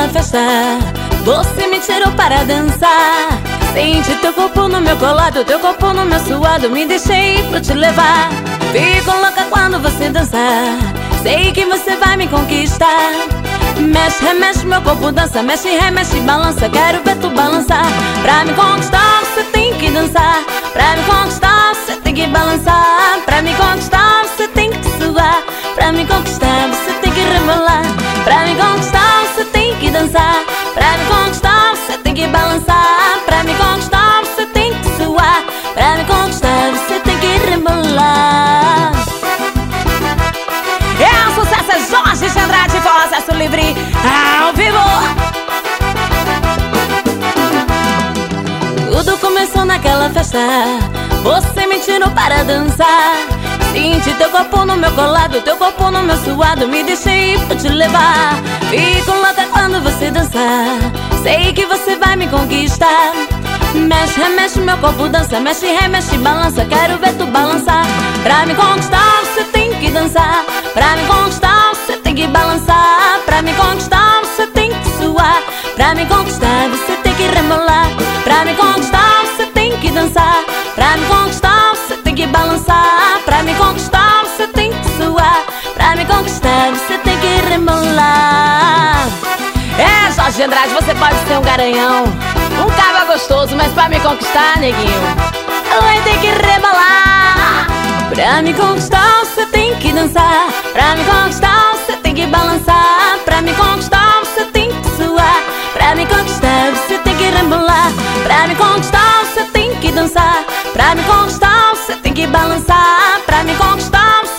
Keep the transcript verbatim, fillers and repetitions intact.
festa, você me tirou para dançar. Sente teu corpo no meu colado, teu corpo no meu suado, me deixei pra te levar. Fico louca quando você dançar, sei que você vai me conquistar. Mexe, remexe, meu corpo dança, mexe, remexe, balança, quero ver tu balançar. Pra me conquistar você tem que dançar, pra me conquistar você tem que balançar, pra me conquistar você tem que suar, pra me conquistar você tem que rebolar, pra me conquistar você tem que dançar, pra me conquistar você tem que balançar, pra me conquistar você tem que suar, pra me conquistar você tem que rebolar. É o sucesso, é Jorge de Andrade, com acesso livre ao vivo. Tudo começou naquela festa, você me tirou para dançar. Senti teu corpo no meu colado, teu corpo no meu suado, me deixei pra te levar. Fico louca quando você dançar, sei que você vai me conquistar. Mexe, remexe, meu corpo dança, mexe, remexe, balança, quero ver tu balançar. Pra me conquistar você tem que dançar, pra me conquistar você tem que balançar, pra me conquistar você tem que suar, pra me conquistar você tem que rebolar, pra me conquistar você tem que dançar, pra me conquistar você tem que balançar, pra me conquistar você tem que suar, pra me conquistar você tem que rebolar. É, Jorge Andrade, você pode ser um garanhão, um caba gostoso, mas pra me conquistar, neguinho, vai ter que rebolar. Pra me conquistar você tem que dançar, pra me conquistar você tem que balançar, pra me conquistar você tem que suar, pra me conquistar você tem que rebolar, pra me conquistar você tem que dançar, pra me conquistar você tem que balançar, pra me conquistar